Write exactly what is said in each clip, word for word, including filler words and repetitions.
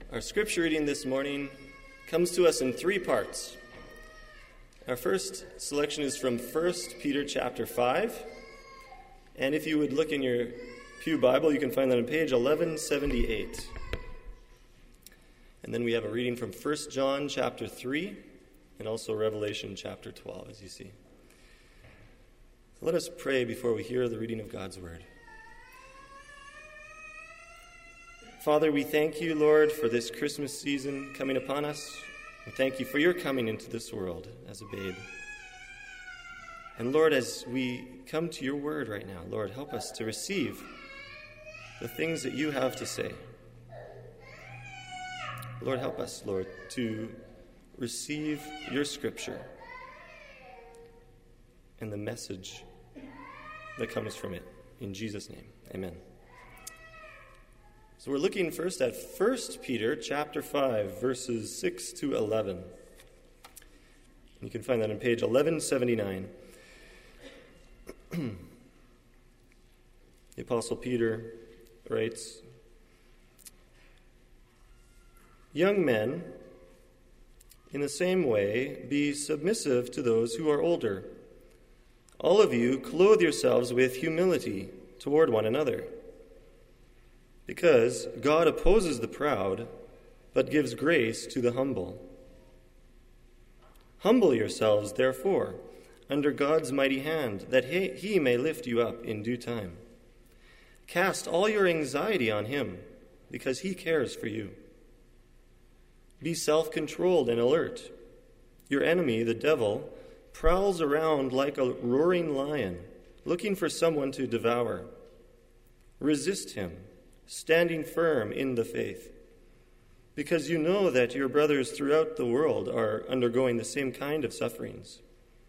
Our scripture reading this morning comes to us in three parts. Our first selection is from First Peter chapter five. And if you would look in your Pew Bible, you can find that on page eleven seventy-eight. And then we have a reading from First John chapter three and also Revelation chapter twelve, as you see. Let us pray before we hear the reading of God's word. Father, we thank you, Lord, for this Christmas season coming upon us. We thank you for your coming into this world as a babe. And Lord, as we come to your word right now, Lord, help us to receive the things that you have to say. Lord, help us, Lord, to receive your scripture and the message that comes from it. In Jesus' name, amen. So we're looking first at First Peter chapter five, verses six to eleven. You can find that on page eleven seventy-nine. The Apostle Peter writes, "Young men, in the same way, be submissive to those who are older. All of you clothe yourselves with humility toward one another. Because God opposes the proud, but gives grace to the humble. Humble yourselves, therefore, under God's mighty hand, that he, he may lift you up in due time. Cast all your anxiety on him, because he cares for you. Be self-controlled and alert. Your enemy, the devil, prowls around like a roaring lion, looking for someone to devour. Resist him, standing firm in the faith, because you know that your brothers throughout the world are undergoing the same kind of sufferings.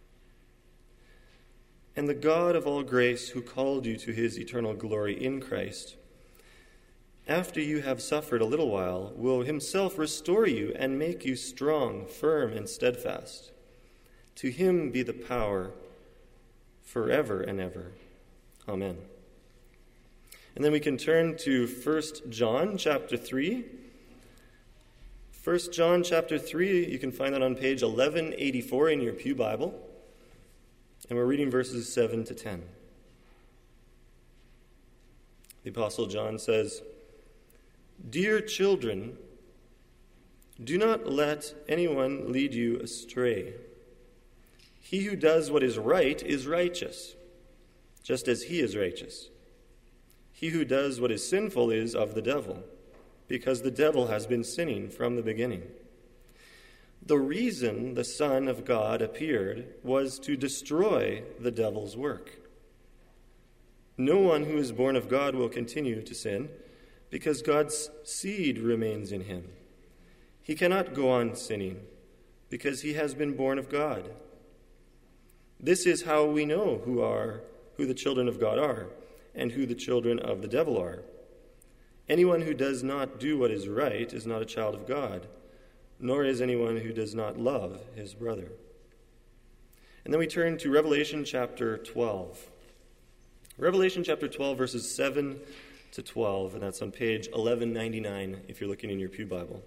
And the God of all grace, who called you to his eternal glory in Christ, after you have suffered a little while, will himself restore you and make you strong, firm, and steadfast. To him be the power forever and ever. Amen." And then we can turn to First John chapter three. First John chapter three, you can find that on page eleven eighty-four in your Pew Bible. And we're reading verses seven to ten. The Apostle John says, "Dear children, do not let anyone lead you astray. He who does what is right is righteous, just as he is righteous. He who does what is sinful is of the devil, because the devil has been sinning from the beginning. The reason the Son of God appeared was to destroy the devil's work. No one who is born of God will continue to sin, because God's seed remains in him. He cannot go on sinning, because he has been born of God. This is how we know who are who the children of God are, and who the children of the devil are. Anyone who does not do what is right is not a child of God, nor is anyone who does not love his brother." And then we turn to Revelation chapter twelve. Revelation chapter twelve, verses seven to twelve, and that's on page eleven ninety-nine if you're looking in your Pew Bible.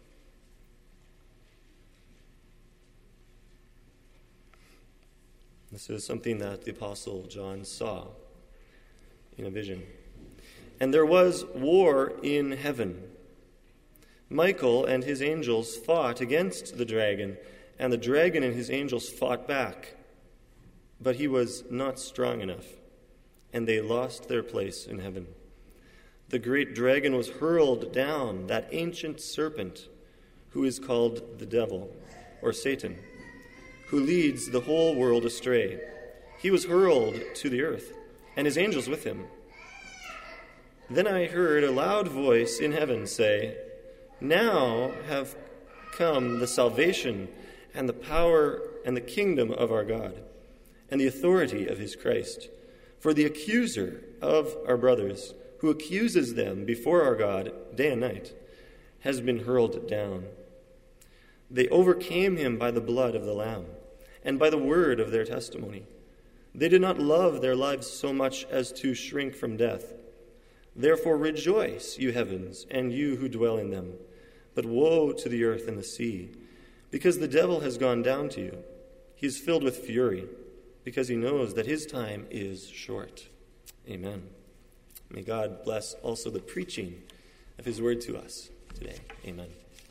This is something that the Apostle John saw in a vision. "And there was war in heaven. Michael and his angels fought against the dragon, and the dragon and his angels fought back. But he was not strong enough, and they lost their place in heaven. The great dragon was hurled down, that ancient serpent, who is called the devil, or Satan, who leads the whole world astray. He was hurled to the earth, and his angels with him. Then I heard a loud voice in heaven say, 'Now have come the salvation and the power and the kingdom of our God, and the authority of his Christ. For the accuser of our brothers, who accuses them before our God day and night, has been hurled down. They overcame him by the blood of the Lamb, and by the word of their testimony. They did not love their lives so much as to shrink from death. Therefore rejoice, you heavens, and you who dwell in them. But woe to the earth and the sea, because the devil has gone down to you. He is filled with fury, because he knows that his time is short. Amen. May God bless also the preaching of his word to us today. Amen.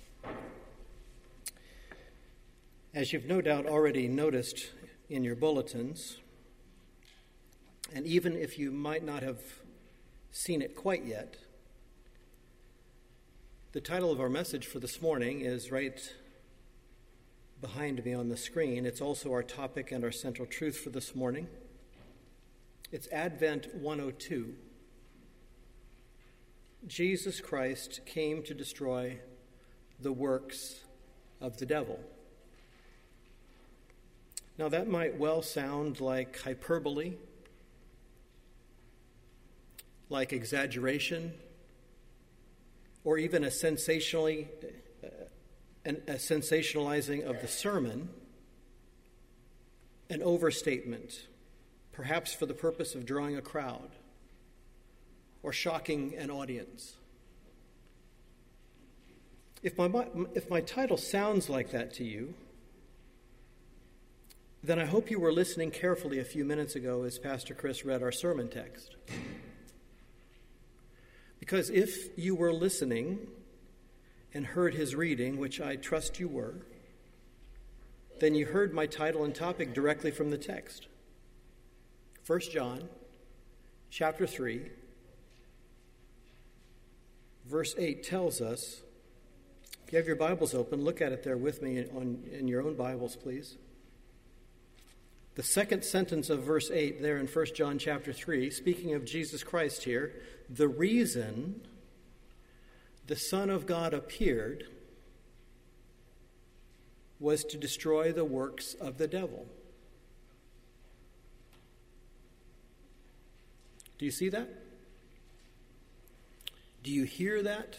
As you've no doubt already noticed in your bulletins, and even if you might not have seen it quite yet, the title of our message for this morning is right behind me on the screen. It's also our topic and our central truth for this morning. It's Advent one oh two. Jesus Christ came to destroy the works of the devil. Now that might well sound like hyperbole, like exaggeration, or even a sensationally, uh, an, a sensationalizing of the sermon, an overstatement, perhaps for the purpose of drawing a crowd or shocking an audience. If my, if my title sounds like that to you, then I hope you were listening carefully a few minutes ago as Pastor Chris read our sermon text. Because if you were listening and heard his reading, which I trust you were, then you heard my title and topic directly from the text. First John, chapter three, verse eight tells us, if you have your Bibles open, look at it there with me on, in your own Bibles, please. The second sentence of verse eight there in First John chapter three, speaking of Jesus Christ here, the reason the Son of God appeared was to destroy the works of the devil. Do you see that? Do you hear that?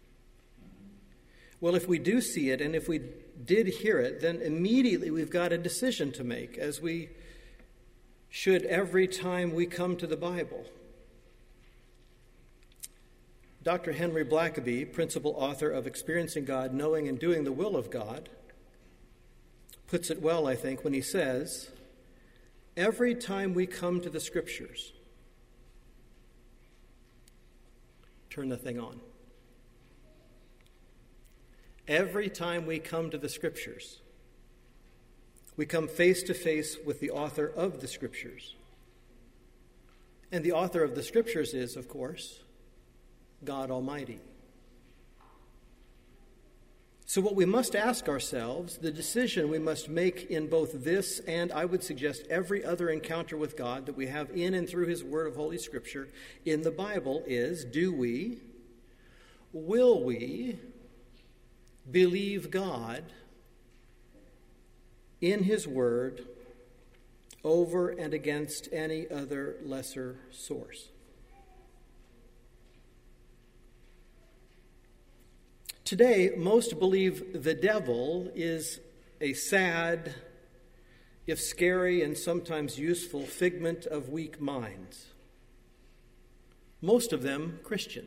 Well, if we do see it, and if we did hear it, then immediately we've got a decision to make, as we should every time we come to the Bible. Doctor Henry Blackaby, principal author of Experiencing God, Knowing and Doing the Will of God, puts it well, I think, when he says, every time we come to the Scriptures, turn the thing on. Every time we come to the Scriptures, we come face to face with the author of the Scriptures. And the author of the Scriptures is, of course, God Almighty. So what we must ask ourselves, the decision we must make in both this and, I would suggest, every other encounter with God that we have in and through his word of Holy Scripture in the Bible is, do we, will we, believe God in his word over and against any other lesser source? Today, most believe the devil is a sad, if scary and sometimes useful, figment of weak minds. Most of them Christian.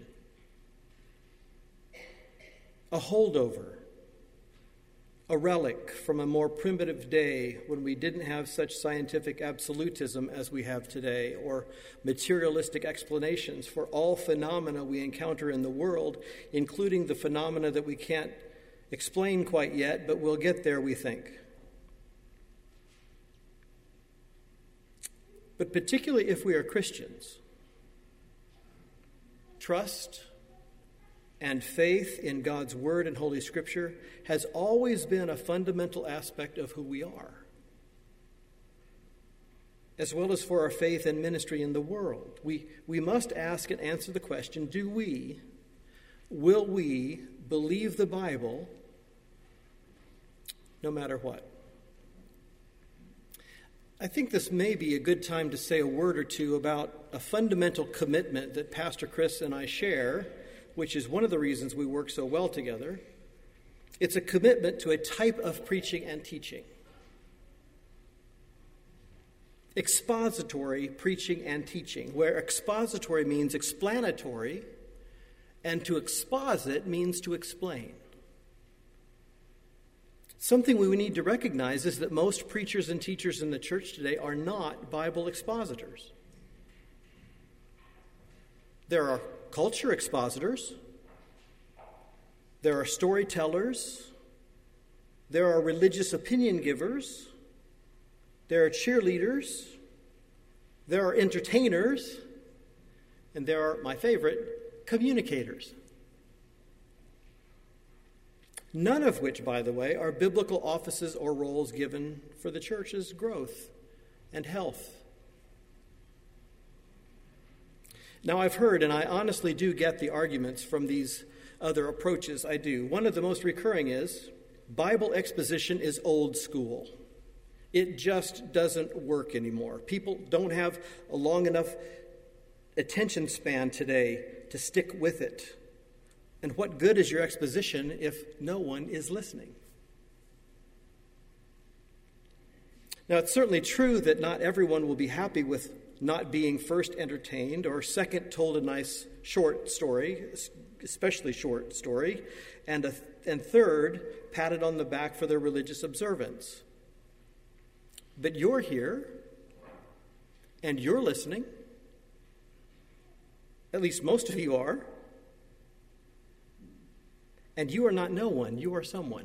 A holdover, a relic from a more primitive day when we didn't have such scientific absolutism as we have today, or materialistic explanations for all phenomena we encounter in the world, including the phenomena that we can't explain quite yet, but we'll get there, we think. But particularly if we are Christians, trust and faith in God's Word and Holy Scripture has always been a fundamental aspect of who we are, as well as for our faith and ministry in the world. We, we must ask and answer the question, do we, will we believe the Bible no matter what? I think this may be a good time to say a word or two about a fundamental commitment that Pastor Chris and I share, which is one of the reasons we work so well together. It's a commitment to a type of preaching and teaching. Expository preaching and teaching, where expository means explanatory, and to exposit means to explain. Something we need to recognize is that most preachers and teachers in the church today are not Bible expositors. There are culture expositors. There are storytellers. There are religious opinion givers. There are cheerleaders. There are entertainers. And there are, my favorite, communicators. None of which, by the way, are biblical offices or roles given for the church's growth and health. Now, I've heard, and I honestly do get the arguments from these other approaches. I do. One of the most recurring is Bible exposition is old school. It just doesn't work anymore. People don't have a long enough attention span today to stick with it. And what good is your exposition if no one is listening? Now, it's certainly true that not everyone will be happy with not being first entertained or second told a nice short story, especially short story, and a, and third patted on the back for their religious observance. But you're here, and you're listening. At least most of you are. And you are not no one, you are someone.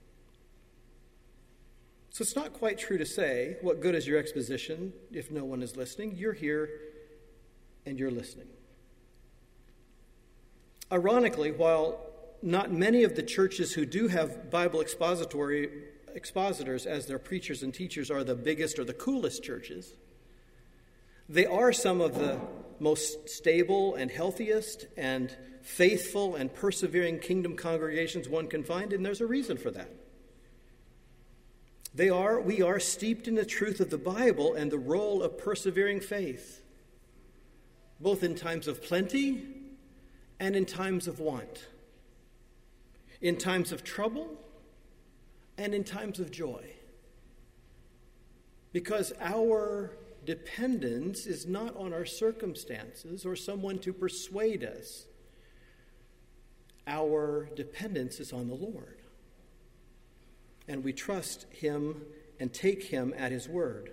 So it's not quite true to say, what good is your exposition if no one is listening? You're here and you're listening. Ironically, while not many of the churches who do have Bible expository expositors as their preachers and teachers are the biggest or the coolest churches, they are some of the most stable and healthiest and faithful and persevering kingdom congregations one can find, and there's a reason for that. They are, we are steeped in the truth of the Bible and the role of persevering faith, both in times of plenty and in times of want, in times of trouble and in times of joy. Because our dependence is not on our circumstances or someone to persuade us. Our dependence is on the Lord. And we trust him and take him at his word.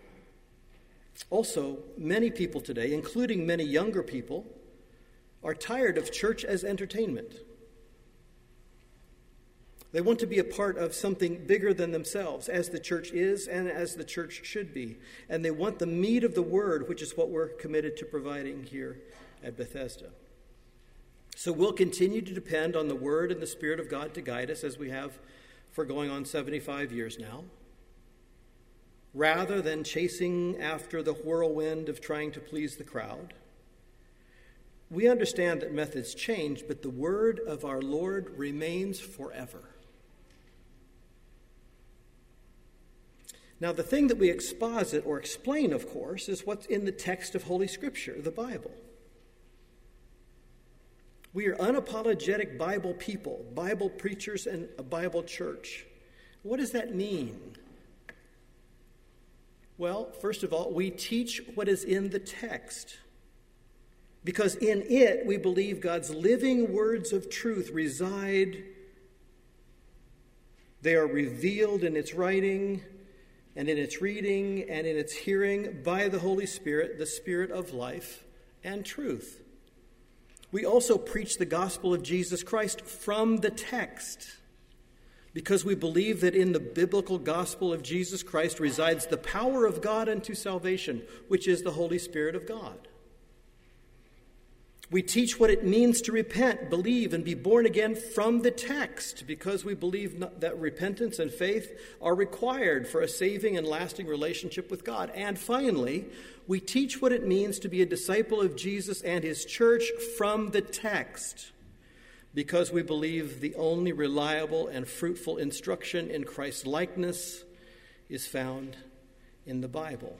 Also, many people today, including many younger people, are tired of church as entertainment. They want to be a part of something bigger than themselves, as the church is and as the church should be. And they want the meat of the word, which is what we're committed to providing here at Bethesda. So we'll continue to depend on the word and the Spirit of God to guide us, as we have for going on seventy-five years now, rather than chasing after the whirlwind of trying to please the crowd. We understand that methods change, but the word of our Lord remains forever. Now, the thing that we exposit or explain, of course, is what's in the text of Holy Scripture, the Bible. We are unapologetic Bible people, Bible preachers, and a Bible church. What does that mean? Well, first of all, we teach what is in the text, because in it we believe God's living words of truth reside. They are revealed in its writing and in its reading and in its hearing by the Holy Spirit, the Spirit of life and truth. We also preach the gospel of Jesus Christ from the text, because we believe that in the biblical gospel of Jesus Christ resides the power of God unto salvation, which is the Holy Spirit of God. We teach what it means to repent, believe, and be born again from the text, because we believe that repentance and faith are required for a saving and lasting relationship with God. And finally, we teach what it means to be a disciple of Jesus and his church from the text, because we believe the only reliable and fruitful instruction in Christ's likeness is found in the Bible.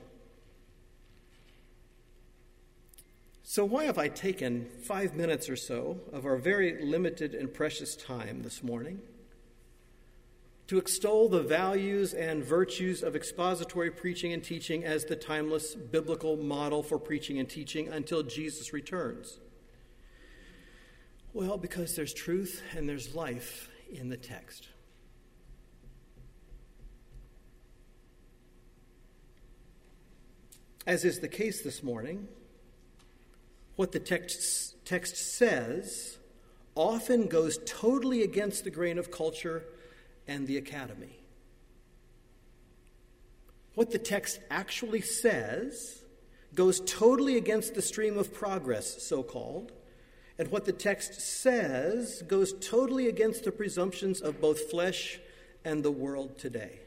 So why have I taken five minutes or so of our very limited and precious time this morning to extol the values and virtues of expository preaching and teaching as the timeless biblical model for preaching and teaching until Jesus returns? Well, because there's truth and there's life in the text. as is the case this morning, what the text, text says often goes totally against the grain of culture and the academy. What the text actually says goes totally against the stream of progress, so-called, and what the text says goes totally against the presumptions of both flesh and the world today.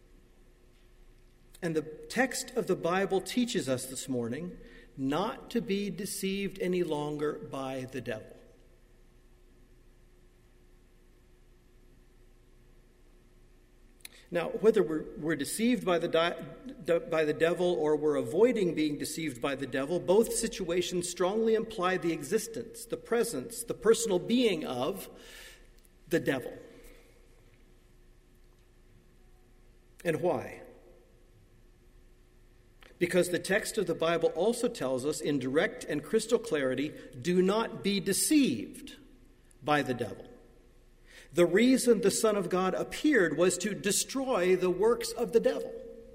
And the text of the Bible teaches us this morning not to be deceived any longer by the devil. Now, whether we're, we're deceived by the, di- by the devil or we're avoiding being deceived by the devil, both situations strongly imply the existence, the presence, the personal being of the devil. And why? Because the text of the Bible also tells us in direct and crystal clarity, do not be deceived by the devil. The reason the Son of God appeared was to destroy the works of the devil.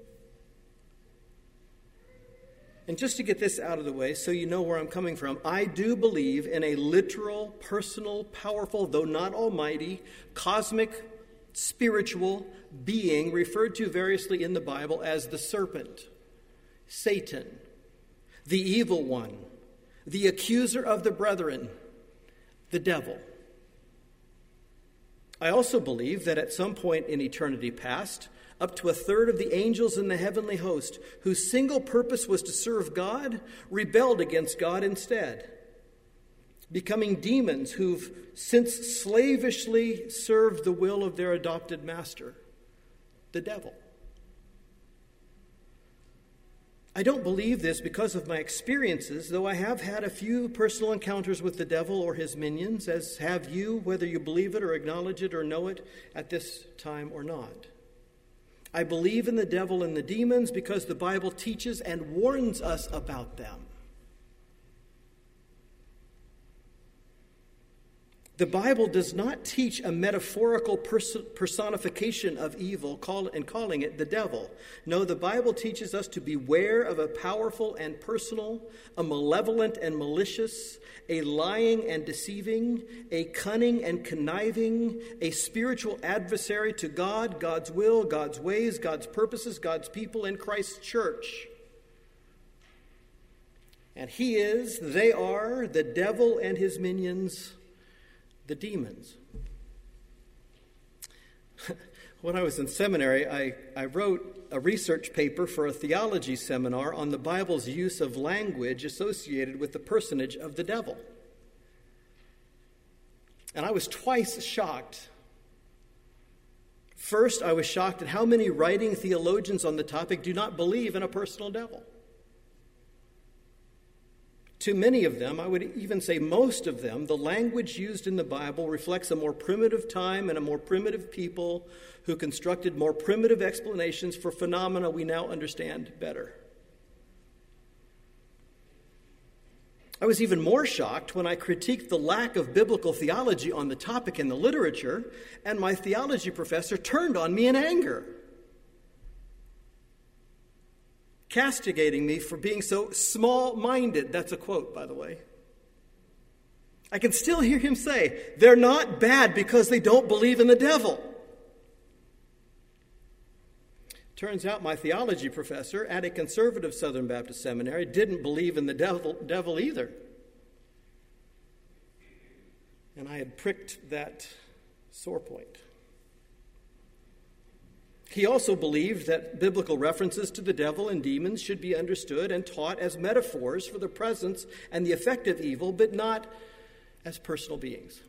And just to get this out of the way, so you know where I'm coming from, I do believe in a literal, personal, powerful, though not almighty, cosmic, spiritual being referred to variously in the Bible as the serpent, Satan, the evil one, the accuser of the brethren, the devil. I also believe that at some point in eternity past, up to a third of the angels in the heavenly host, whose single purpose was to serve God, rebelled against God instead, becoming demons who've since slavishly served the will of their adopted master, the devil. I don't believe this because of my experiences, though I have had a few personal encounters with the devil or his minions, as have you, whether you believe it or acknowledge it or know it at this time or not. I believe in the devil and the demons because the Bible teaches and warns us about them. The Bible does not teach a metaphorical pers- personification of evil call, and calling it the devil. No, the Bible teaches us to beware of a powerful and personal, a malevolent and malicious, a lying and deceiving, a cunning and conniving, a spiritual adversary to God, God's will, God's ways, God's purposes, God's people, and Christ's church. And he is, they are, the devil and his minions, the demons. When I was in seminary, I, I wrote a research paper for a theology seminar on the Bible's use of language associated with the personage of the devil. And I was twice shocked. First, I was shocked at how many writing theologians on the topic do not believe in a personal devil. To many of them, I would even say most of them, the language used in the Bible reflects a more primitive time and a more primitive people who constructed more primitive explanations for phenomena we now understand better. I was even more shocked when I critiqued the lack of biblical theology on the topic in the literature, and my theology professor turned on me in anger, castigating me for being so small-minded. That's a quote, by the way. I can still hear him say, they're not bad because they don't believe in the devil. Turns out my theology professor at a conservative Southern Baptist seminary didn't believe in the devil, devil either. And I had pricked that sore point. He also believed that biblical references to the devil and demons should be understood and taught as metaphors for the presence and the effect of evil, but not as personal beings.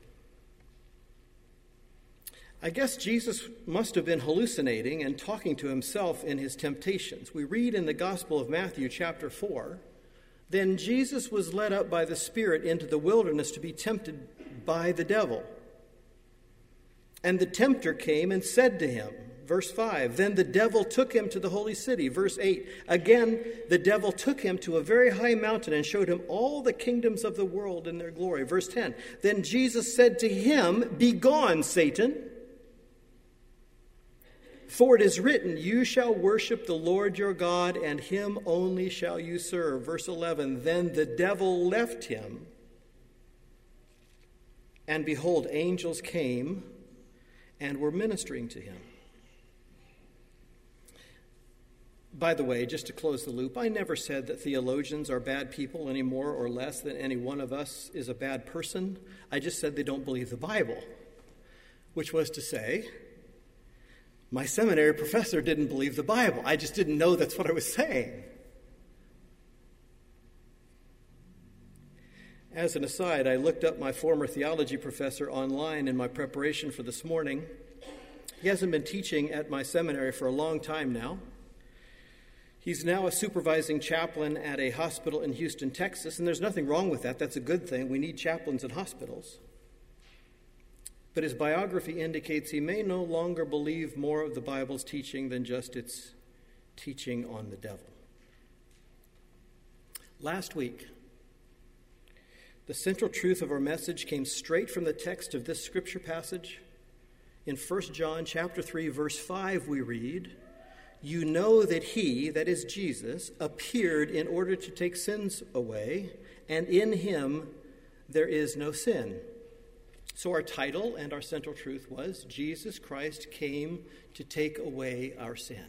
I guess Jesus must have been hallucinating and talking to himself in his temptations. We read in the Gospel of Matthew, chapter four, then Jesus was led up by the Spirit into the wilderness to be tempted by the devil. And the tempter came and said to him, verse five, then the devil took him to the holy city. Verse eight, again, the devil took him to a very high mountain and showed him all the kingdoms of the world in their glory. Verse ten, then Jesus said to him, begone, Satan, For it is written, you shall worship the Lord your God, and him only shall you serve. Verse eleven, then the devil left him, and behold, angels came and were ministering to him. By the way, just to close the loop, I never said that theologians are bad people any more or less than any one of us is a bad person. I just said they don't believe the Bible, which was to say, my seminary professor didn't believe the Bible. I just didn't know that's what I was saying. As an aside, I looked up my former theology professor online in my preparation for this morning. He hasn't been teaching at my seminary for a long time now. He's now a supervising chaplain at a hospital in Houston, Texas, and there's nothing wrong with that. That's a good thing. We need chaplains in hospitals. But his biography indicates he may no longer believe more of the Bible's teaching than just its teaching on the devil. Last week, the central truth of our message came straight from the text of this scripture passage. In First John chapter three, verse five, we read, you know that he, that is Jesus, appeared in order to take sins away, and in him there is no sin. So our title and our central truth was, Jesus Christ came to take away our sin.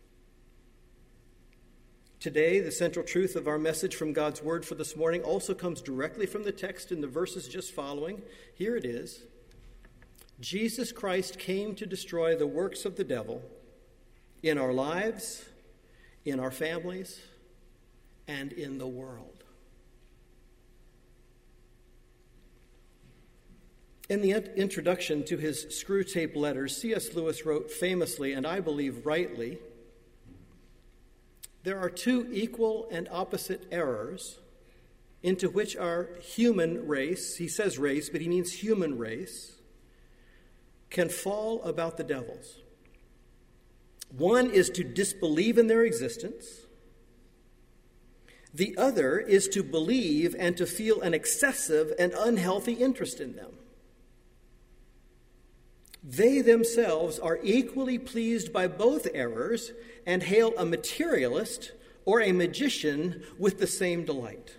Today, the central truth of our message from God's Word for this morning also comes directly from the text in the verses just following. Here it is. Jesus Christ came to destroy the works of the devil in our lives, in our families, and in the world. In the introduction to his Screwtape Letters, C S Lewis wrote famously, and I believe rightly, there are two equal and opposite errors into which our human race, he says race, but he means human race, can fall about the devils. One is to disbelieve in their existence. The other is to believe and to feel an excessive and unhealthy interest in them. They themselves are equally pleased by both errors and hail a materialist or a magician with the same delight.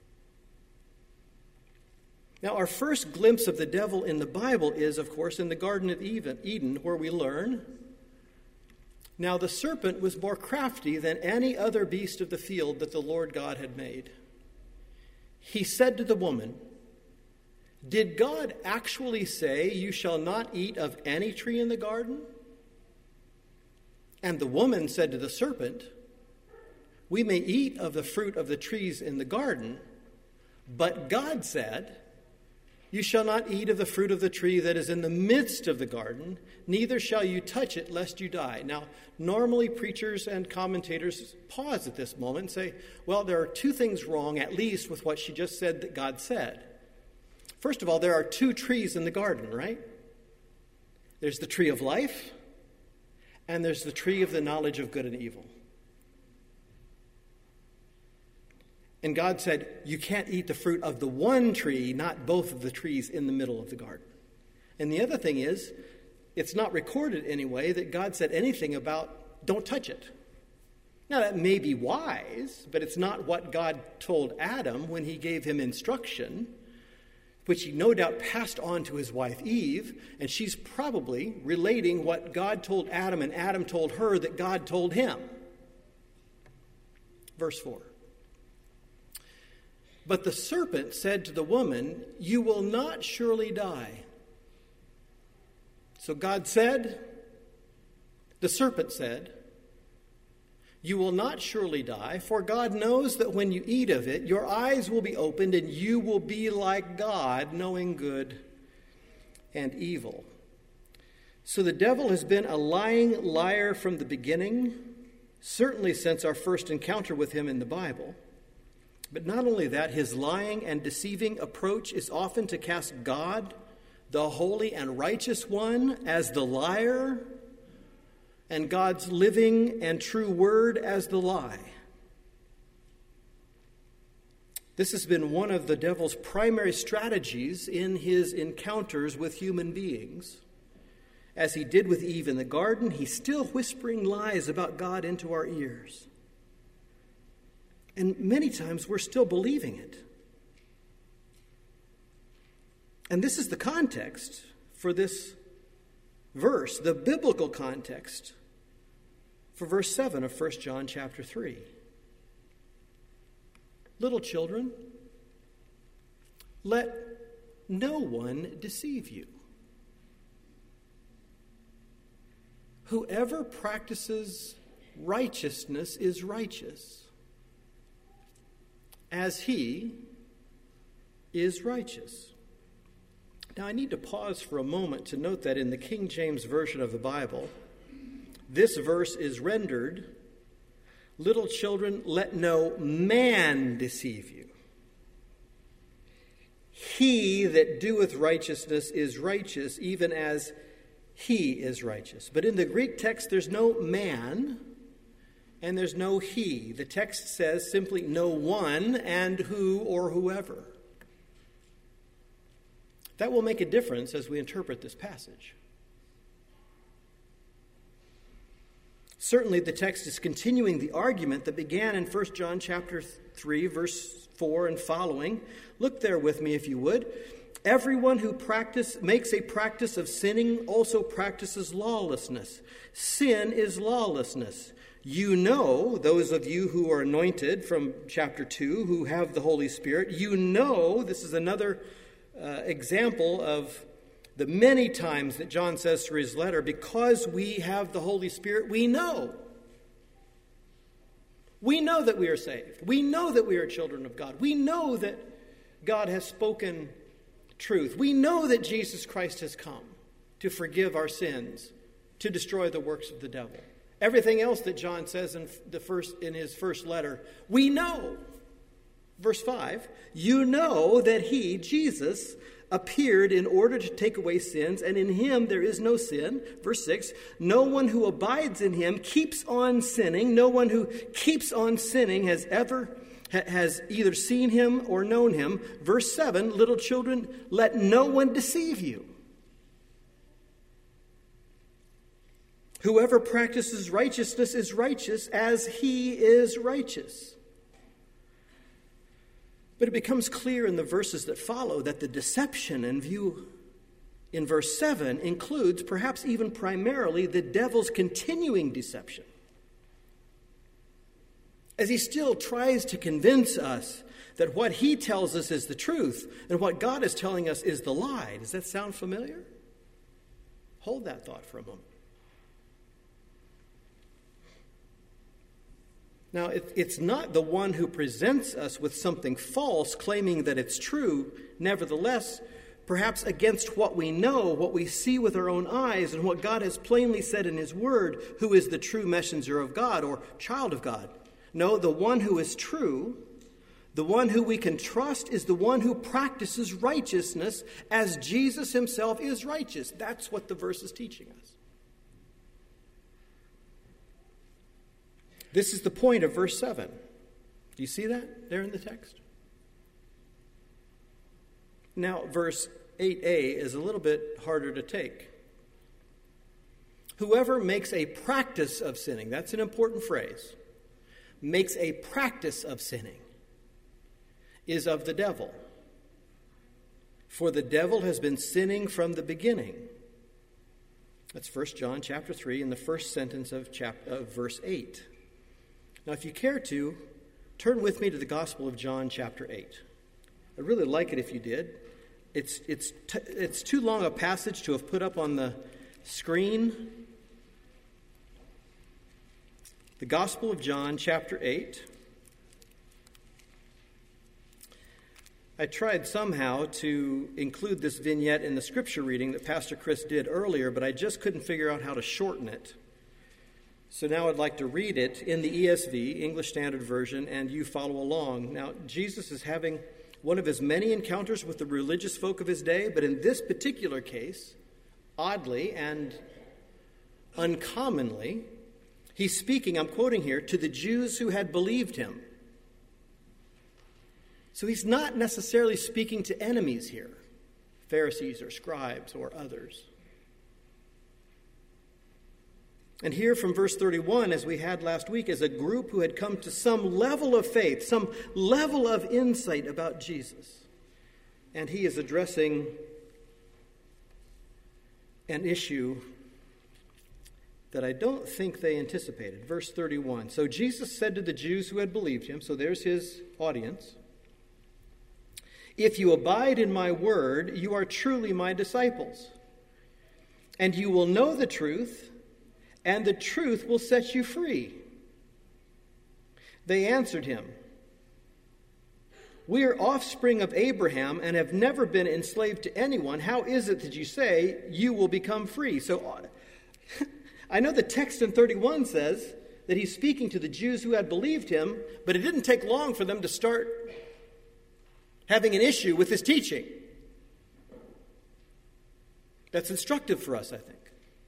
Now, our first glimpse of the devil in the Bible is, of course, in the Garden of Eden, where we learn, now the serpent was more crafty than any other beast of the field that the Lord God had made. He said to the woman, did God actually say, you shall not eat of any tree in the garden? And the woman said to the serpent, we may eat of the fruit of the trees in the garden, but God said, you shall not eat of the fruit of the tree that is in the midst of the garden, neither shall you touch it, lest you die. Now, normally preachers and commentators pause at this moment and say, well, there are two things wrong, at least, with what she just said that God said. First of all, there are two trees in the garden, right? There's the tree of life, and there's the tree of the knowledge of good and evil. And God said, you can't eat the fruit of the one tree, not both of the trees in the middle of the garden. And the other thing is, it's not recorded anyway that God said anything about don't touch it. Now, that may be wise, but it's not what God told Adam when he gave him instruction, which he no doubt passed on to his wife Eve, and she's probably relating what God told Adam and Adam told her that God told him. Verse four. But the serpent said to the woman, you will not surely die. So God said, the serpent said, you will not surely die, for God knows that when you eat of it, your eyes will be opened and you will be like God, knowing good and evil. So the devil has been a lying liar from the beginning, certainly since our first encounter with him in the Bible. But not only that, his lying and deceiving approach is often to cast God, the holy and righteous one, as the liar, and God's living and true word as the lie. This has been one of the devil's primary strategies in his encounters with human beings. as he did with Eve in the garden, he's still whispering lies about God into our ears. And many times we're still believing it. And this is the context for this verse, the biblical context for verse seven of First John chapter three. Little children, let no one deceive you. Whoever practices righteousness is righteous, as he is righteous. Now, I need to pause for a moment to note that in the King James Version of the Bible, this verse is rendered, little children, let no man deceive you. He that doeth righteousness is righteous, even as he is righteous. But in the Greek text, there's no man and there's no he. The text says simply no one and who or whoever. That will make a difference as we interpret this passage. Certainly the text is continuing the argument that began in First John chapter three, verse four and following. Look there with me if you would. Everyone who practice, makes a practice of sinning also practices lawlessness. Sin is lawlessness. You know, those of you who are anointed from chapter two, who have the Holy Spirit, you know, this is another uh, example of the many times that John says through his letter, because we have the Holy Spirit, we know. We know that we are saved. We know that we are children of God. We know that God has spoken truth. We know that Jesus Christ has come to forgive our sins, to destroy the works of the devil. Everything else that John says in the first in his first letter, we know. Verse five, you know that he, Jesus, appeared in order to take away sins, and in him there is no sin. Verse six, no one who abides in him keeps on sinning. No one who keeps on sinning has ever has either seen him or known him. Verse seven, little children, let no one deceive you. Whoever practices righteousness is righteous as he is righteous. But it becomes clear in the verses that follow that the deception in view in verse seven includes, perhaps even primarily, the devil's continuing deception, as he still tries to convince us that what he tells us is the truth and what God is telling us is the lie. Does that sound familiar? Hold that thought for a moment. Now, it, it's not the one who presents us with something false, claiming that it's true. Nevertheless, perhaps against what we know, what we see with our own eyes, and what God has plainly said in his word, who is the true messenger of God or child of God. No, the one who is true, the one who we can trust, is the one who practices righteousness as Jesus himself is righteous. That's what the verse is teaching us. This is the point of verse seven. Do you see that there in the text? Now, verse eight a is a little bit harder to take. Whoever makes a practice of sinning, that's an important phrase, makes a practice of sinning, is of the devil. For the devil has been sinning from the beginning. That's First John chapter three in the first sentence of, chap- of verse eight. Now, if you care to, turn with me to the Gospel of John chapter eight. I'd really like it if you did. It's, it's, t- it's too long a passage to have put up on the screen. The Gospel of John chapter eight. I tried somehow to include this vignette in the scripture reading that Pastor Chris did earlier, but I just couldn't figure out how to shorten it. So now I'd like to read it in the E S V, English Standard Version, and you follow along. Now, Jesus is having one of his many encounters with the religious folk of his day, but in this particular case, oddly and uncommonly, he's speaking, I'm quoting here, to the Jews who had believed him. So he's not necessarily speaking to enemies here, Pharisees or scribes or others. And here from verse thirty-one, as we had last week, is a group who had come to some level of faith, some level of insight about Jesus. And he is addressing an issue that I don't think they anticipated. Verse thirty-one. So Jesus said to the Jews who had believed him, so there's his audience, "If you abide in my word, you are truly my disciples. And you will know the truth, and the truth will set you free." They answered him, "We are offspring of Abraham and have never been enslaved to anyone. How is it that you say you will become free?" So I know the text in thirty-one says that he's speaking to the Jews who had believed him, but it didn't take long for them to start having an issue with his teaching. That's instructive for us, I think.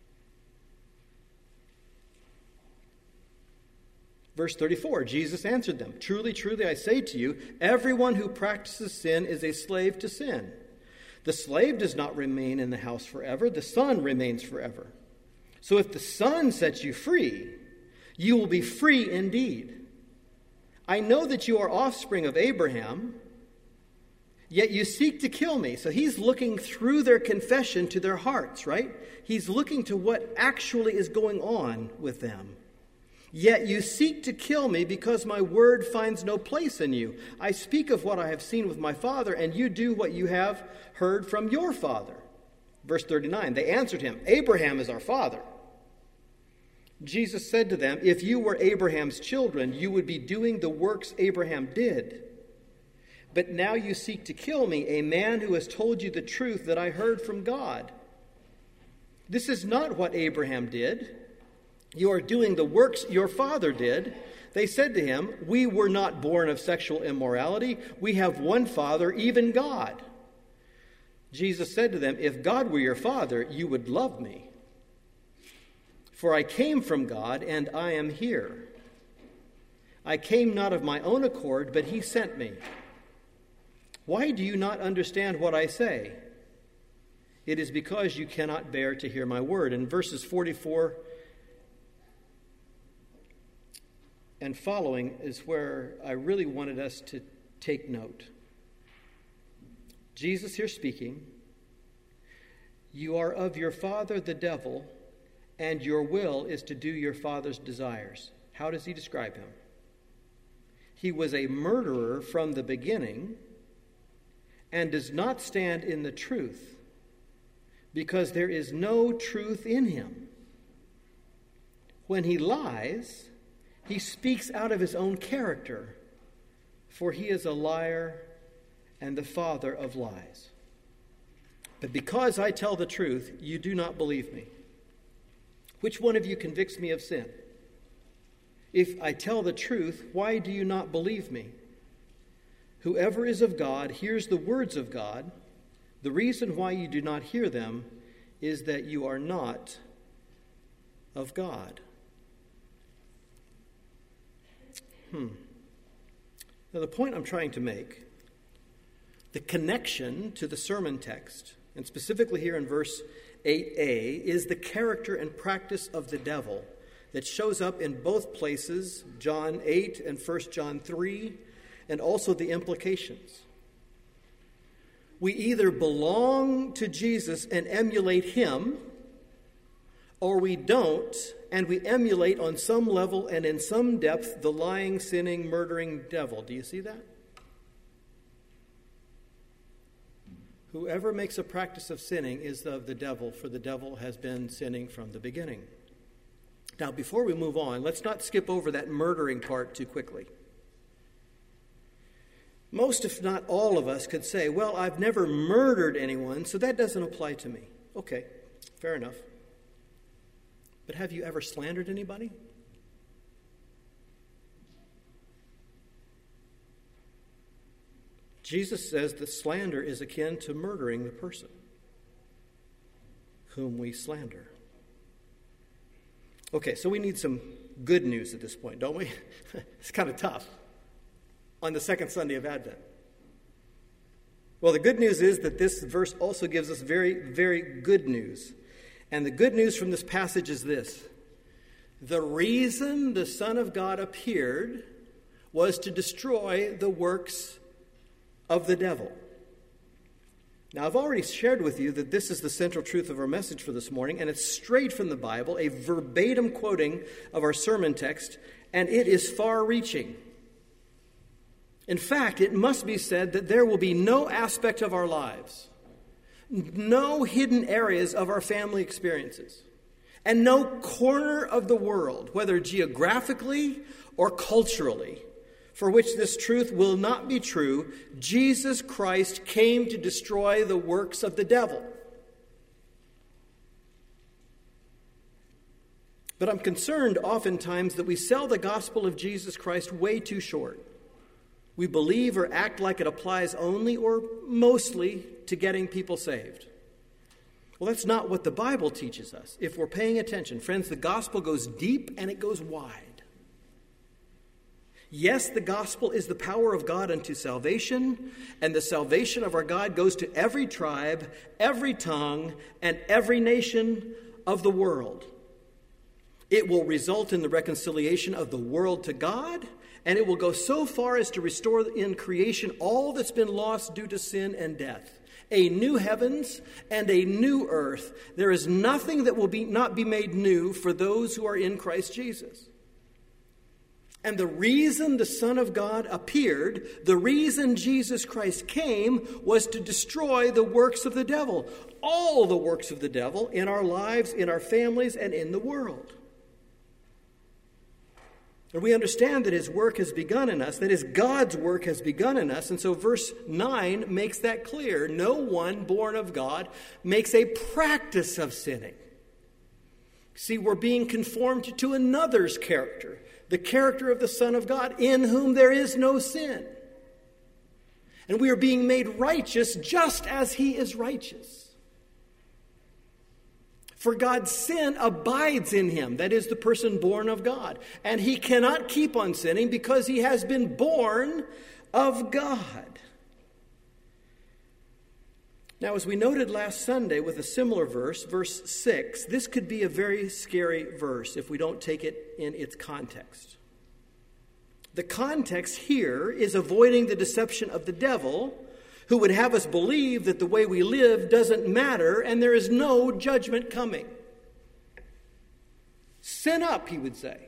Verse thirty-four, Jesus answered them, "Truly, truly, I say to you, everyone who practices sin is a slave to sin. The slave does not remain in the house forever. The son remains forever. So if the Son sets you free, you will be free indeed. I know that you are offspring of Abraham, yet you seek to kill me." So he's looking through their confession to their hearts, right? He's looking to what actually is going on with them. "Yet you seek to kill me because my word finds no place in you. I speak of what I have seen with my Father, and you do what you have heard from your father." Verse thirty-nine, they answered him, "Abraham is our father." Jesus said to them, "If you were Abraham's children, you would be doing the works Abraham did. But now you seek to kill me, a man who has told you the truth that I heard from God. This is not what Abraham did. You are doing the works your father did." They said to him, "We were not born of sexual immorality. We have one Father, even God." Jesus said to them, "If God were your Father, you would love me. For I came from God, and I am here. I came not of my own accord, but he sent me. Why do you not understand what I say? It is because you cannot bear to hear my word." In verses forty-four and following is where I really wanted us to take note. Jesus here speaking, "You are of your father the devil, and your will is to do your father's desires." How does he describe him? "He was a murderer from the beginning and does not stand in the truth, because there is no truth in him. When he lies, he speaks out of his own character, for he is a liar and the father of lies. But because I tell the truth, you do not believe me. Which one of you convicts me of sin? If I tell the truth, why do you not believe me? Whoever is of God hears the words of God. The reason why you do not hear them is that you are not of God." Hmm. Now, the point I'm trying to make, the connection to the sermon text, and specifically here in verse eight a, is the character and practice of the devil that shows up in both places, John eight and First John three, and also the implications. We either belong to Jesus and emulate him, or we don't, and we emulate on some level and in some depth the lying, sinning, murdering devil. Do you see that? Whoever makes a practice of sinning is of the devil, for the devil has been sinning from the beginning. Now, before we move on, let's not skip over that murdering part too quickly. Most, if not all of us, could say, "Well, I've never murdered anyone, so that doesn't apply to me." Okay, fair enough. But have you ever slandered anybody? Jesus says that slander is akin to murdering the person whom we slander. Okay, so we need some good news at this point, don't we? It's kind of tough on the second Sunday of Advent. Well, the good news is that this verse also gives us very, very good news. And the good news from this passage is this: The reason the Son of God appeared was to destroy the works of the devil. Now, I've already shared with you that this is the central truth of our message for this morning, and it's straight from the Bible, a verbatim quoting of our sermon text, and it is far-reaching. In fact, it must be said that there will be no aspect of our lives, no hidden areas of our family experiences, and no corner of the world, whether geographically or culturally, for which this truth will not be true. Jesus Christ came to destroy the works of the devil. But I'm concerned oftentimes that we sell the gospel of Jesus Christ way too short. We believe or act like it applies only or mostly to getting people saved. Well, that's not what the Bible teaches us. If we're paying attention, friends, the gospel goes deep and it goes wide. Yes, the gospel is the power of God unto salvation, and the salvation of our God goes to every tribe, every tongue, and every nation of the world. It will result in the reconciliation of the world to God, and it will go so far as to restore in creation all that's been lost due to sin and death. A new heavens and a new earth. There is nothing that will be not be made new for those who are in Christ Jesus. And the reason the Son of God appeared, the reason Jesus Christ came, was to destroy the works of the devil. All the works of the devil in our lives, in our families, and in the world. And we understand that his work has begun in us, that is, God's work has begun in us. And so verse nine makes that clear. No one born of God makes a practice of sinning. See, we're being conformed to another's character, the character of the Son of God, in whom there is no sin. And we are being made righteous just as he is righteous. For God's sin abides in him, that is, the person born of God. And he cannot keep on sinning because he has been born of God. Now, as we noted last Sunday with a similar verse, verse six, this could be a very scary verse if we don't take it in its context. The context here is avoiding the deception of the devil, who would have us believe that the way we live doesn't matter and there is no judgment coming. Sin up, he would say.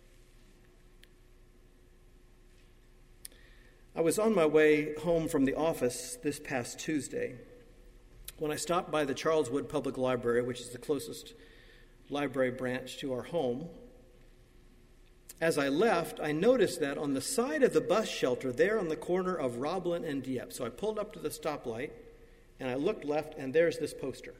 I was on my way home from the office this past Tuesday when I stopped by the Charles Wood Public Library, which is the closest library branch to our home. As I left, I noticed that on the side of the bus shelter there on the corner of Roblin and Dieppe. So I pulled up to the stoplight, and I looked left, and there's this poster.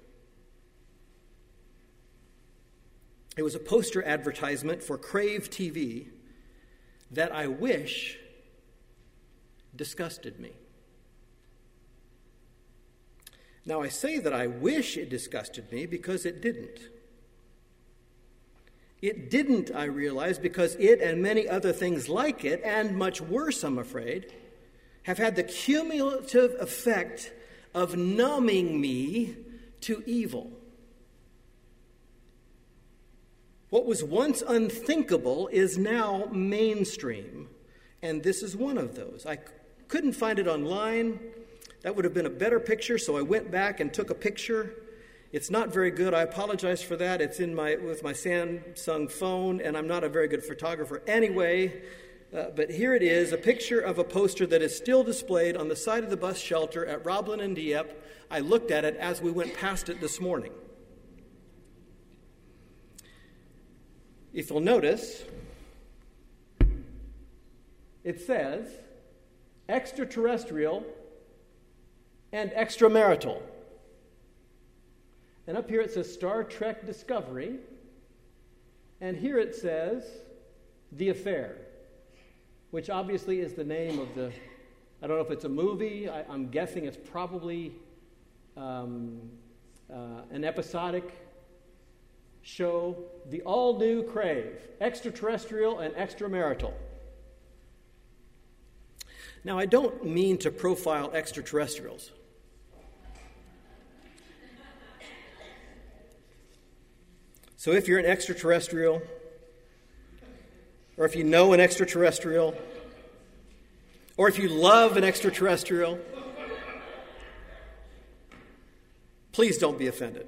It was a poster advertisement for Crave T V that I wish disgusted me. Now, I say that I wish it disgusted me because it didn't. It didn't, I realize, because it and many other things like it, and much worse, I'm afraid, have had the cumulative effect of numbing me to evil. What was once unthinkable is now mainstream, and this is one of those. I couldn't find it online. That would have been a better picture, so I went back and took a picture. It's not very good. I apologize for that. It's in my with my Samsung phone, and I'm not a very good photographer anyway. Uh, but here it is, a picture of a poster that is still displayed on the side of the bus shelter at Roblin and Dieppe. I looked at it as we went past it this morning. If you'll notice, it says extraterrestrial and extramarital. And up here it says Star Trek Discovery. And here it says The Affair, which obviously is the name of the, I don't know if it's a movie. I, I'm guessing it's probably um, uh, an episodic show. The all-new Crave, extraterrestrial and extramarital. Now, I don't mean to profile extraterrestrials. So if you're an extraterrestrial, or if you know an extraterrestrial, or if you love an extraterrestrial, please don't be offended.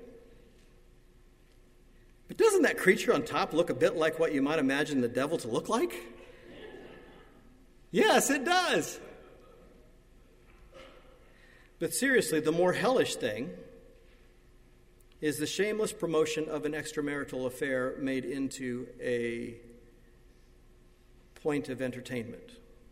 But doesn't that creature on top look a bit like what you might imagine the devil to look like? Yes, it does. But seriously, the more hellish thing is the shameless promotion of an extramarital affair made into a point of entertainment.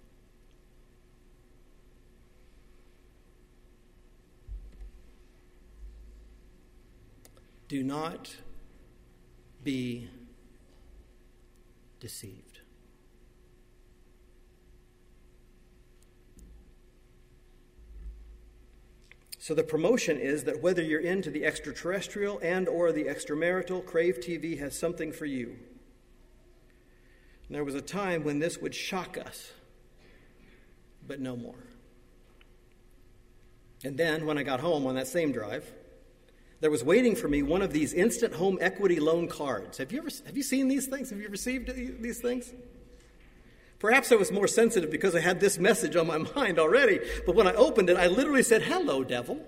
Do not be deceived. So the promotion is that whether you're into the extraterrestrial and or the extramarital, Crave T V has something for you. And there was a time when this would shock us, but no more. And then when I got home on that same drive, there was waiting for me one of these instant home equity loan cards. Have you ever have you seen these things? Have you received these things? Perhaps I was more sensitive because I had this message on my mind already. But when I opened it, I literally said, "Hello, devil."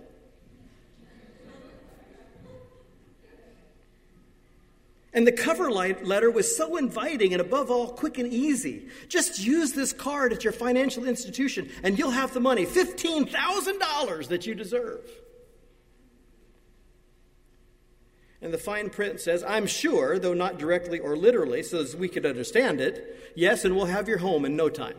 And the cover letter was so inviting and above all, quick and easy. Just use this card at your financial institution and you'll have the money, fifteen thousand dollars that you deserve. And the fine print says, "I'm sure, though not directly or literally, so as we could understand it, yes, and we'll have your home in no time."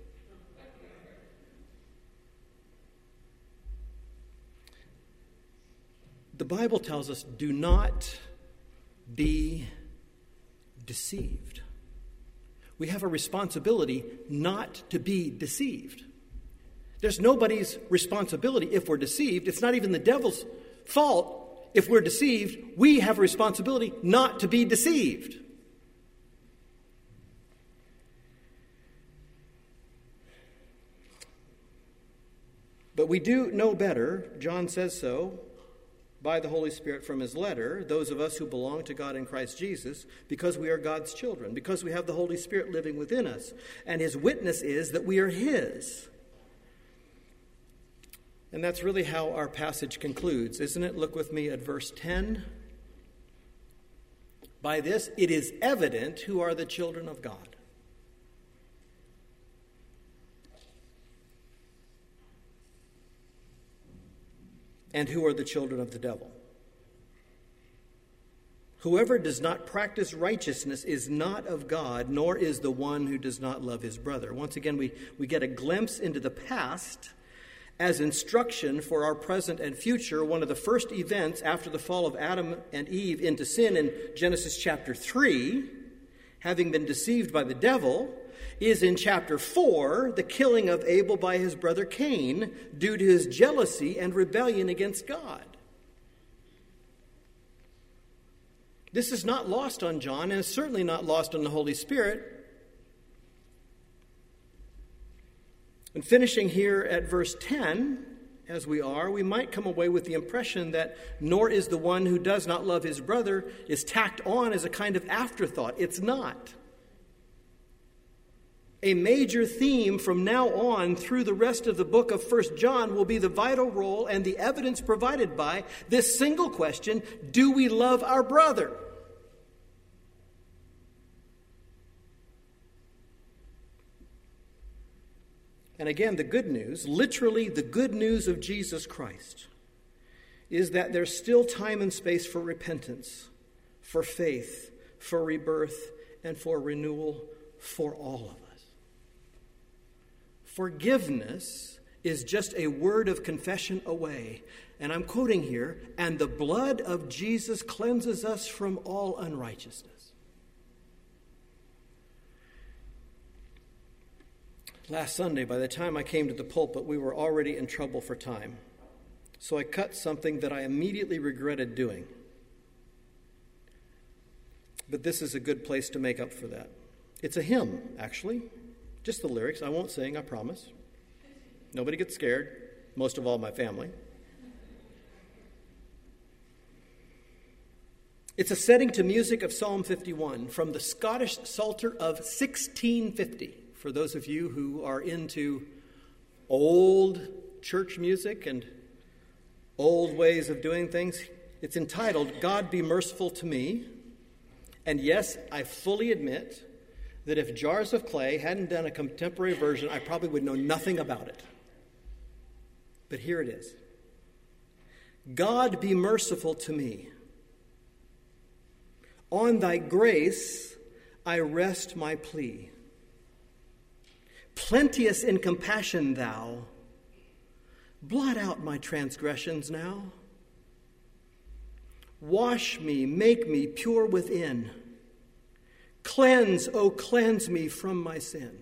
The Bible tells us, do not be deceived. We have a responsibility not to be deceived. There's nobody's responsibility if we're deceived. It's not even the devil's fault. If we're deceived, we have a responsibility not to be deceived. But we do know better, John says so, by the Holy Spirit from his letter, those of us who belong to God in Christ Jesus, because we are God's children, because we have the Holy Spirit living within us. And his witness is that we are his. And that's really how our passage concludes, isn't it? Look with me at verse ten. By this, it is evident who are the children of God. And who are the children of the devil. Whoever does not practice righteousness is not of God, nor is the one who does not love his brother. Once again, we, we get a glimpse into the past as instruction for our present and future. One of the first events after the fall of Adam and Eve into sin in Genesis chapter three, having been deceived by the devil, is in chapter four, the killing of Abel by his brother Cain due to his jealousy and rebellion against God. This is not lost on John, and it's certainly not lost on the Holy Spirit. And finishing here at verse ten, as we are, we might come away with the impression that nor is the one who does not love his brother is tacked on as a kind of afterthought. It's not. A major theme from now on through the rest of the book of First John will be the vital role and the evidence provided by this single question: do we love our brother? And again, the good news, literally the good news of Jesus Christ, is that there's still time and space for repentance, for faith, for rebirth, and for renewal for all of us. Forgiveness is just a word of confession away. And I'm quoting here, "And the blood of Jesus cleanses us from all unrighteousness." Last Sunday, by the time I came to the pulpit, we were already in trouble for time. So I cut something that I immediately regretted doing. But this is a good place to make up for that. It's a hymn, actually. Just the lyrics. I won't sing, I promise. Nobody gets scared, most of all my family. It's a setting to music of Psalm fifty-one from the Scottish Psalter of sixteen fifty. For those of you who are into old church music and old ways of doing things, it's entitled, God Be Merciful to Me. And yes, I fully admit that if Jars of Clay hadn't done a contemporary version, I probably would know nothing about it. But here it is. God be merciful to me. On thy grace I rest my plea. Plenteous in compassion thou, blot out my transgressions now. Wash me, make me pure within. Cleanse, oh, cleanse me from my sin.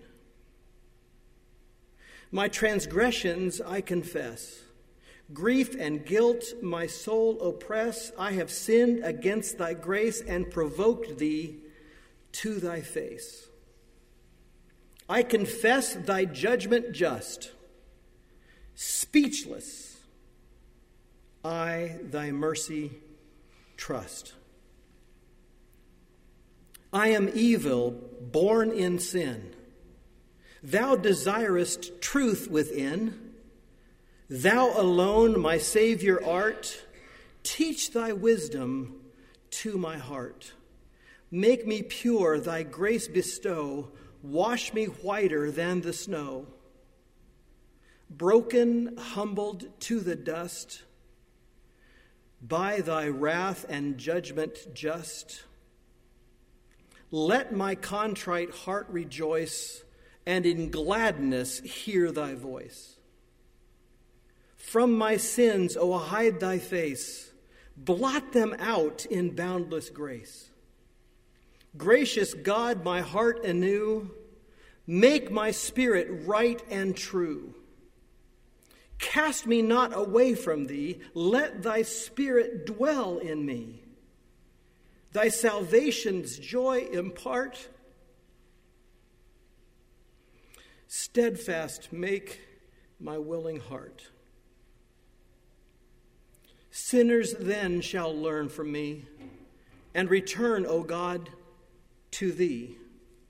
My transgressions I confess. Grief and guilt my soul oppress. I have sinned against thy grace and provoked thee to thy face. I confess thy judgment just. Speechless, I thy mercy trust. I am evil, born in sin. Thou desirest truth within. Thou alone, my Savior, art. Teach thy wisdom to my heart. Make me pure, thy grace bestow. Wash me whiter than the snow. Broken, humbled to the dust, by thy wrath and judgment just. Let my contrite heart rejoice, and in gladness hear thy voice. From my sins, O hide thy face, blot them out in boundless grace. Gracious God, my heart anew, make my spirit right and true. Cast me not away from thee, let thy spirit dwell in me. Thy salvation's joy impart. Steadfast make my willing heart. Sinners then shall learn from me, and return, O God, to thee.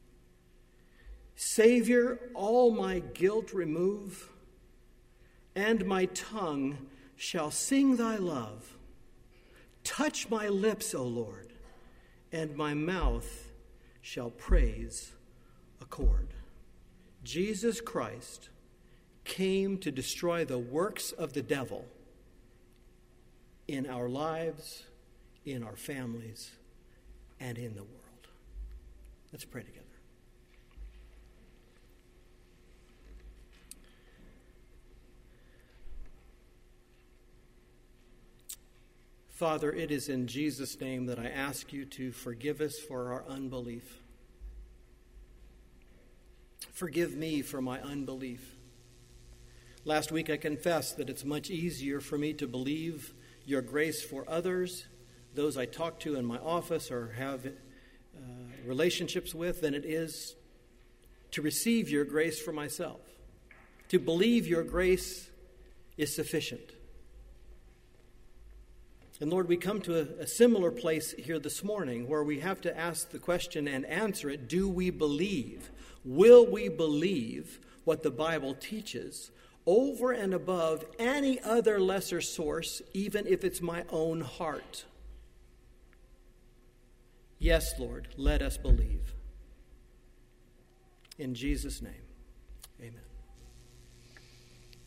Savior, all my guilt remove, and my tongue shall sing thy love. Touch my lips, O Lord, and my mouth shall praise accord. Jesus Christ came to destroy the works of the devil in our lives, in our families, and in the world. Let's pray together. Father, it is in Jesus' name that I ask you to forgive us for our unbelief. Forgive me for my unbelief. Last week I confessed that it's much easier for me to believe your grace for others, those I talk to in my office or have uh, relationships with, than it is to receive your grace for myself. To believe your grace is sufficient. And Lord, we come to a, a similar place here this morning where we have to ask the question and answer it, do we believe? Will we believe what the Bible teaches over and above any other lesser source, even if it's my own heart? Yes, Lord, let us believe. In Jesus' name, amen.